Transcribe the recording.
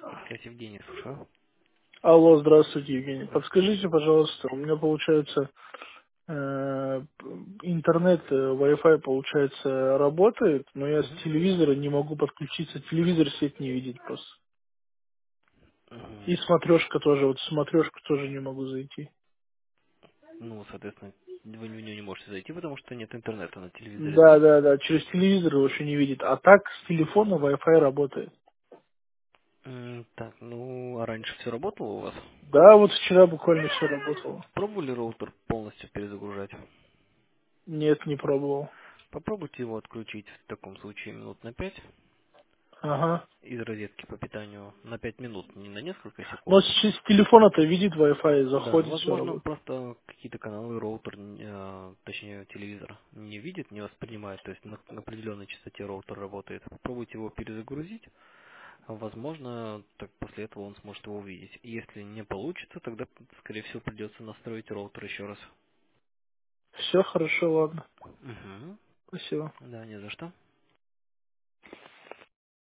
Связь Евгений, слушаю. Алло, здравствуйте, Евгений. Здравствуйте. Подскажите, пожалуйста, у меня получается интернет, Wi-Fi, получается, работает, но я с Мгм. телевизора не могу подключиться, телевизор сеть не видит просто. И Мгм. смотрешка тоже, вот в смотрешку тоже не могу зайти. Ну, соответственно, вы в нее не можете зайти, потому что нет интернета на телевизоре, да? Да, да, да, через телевизор вообще не видит, а так с телефона Wi-Fi работает. Так, ну, а раньше все работало у вас? Да, вот вчера буквально все работало. Пробовали роутер полностью перезагружать? Нет, не пробовал. Попробуйте его отключить в таком случае минут на 5 Ага. из розетки по питанию на 5 минут, не на несколько Но секунд. с телефона-то видит Wi-Fi, Да, заходит, все возможно, работает. просто какие-то каналы роутер, точнее телевизор, не видит, не воспринимает, то есть на определенной частоте роутер работает. Попробуйте его перезагрузить. Возможно, так после этого он сможет его увидеть. Если не получится, тогда, скорее всего, придется настроить роутер еще раз. Все хорошо, ладно. Угу. Спасибо. Да, не за что.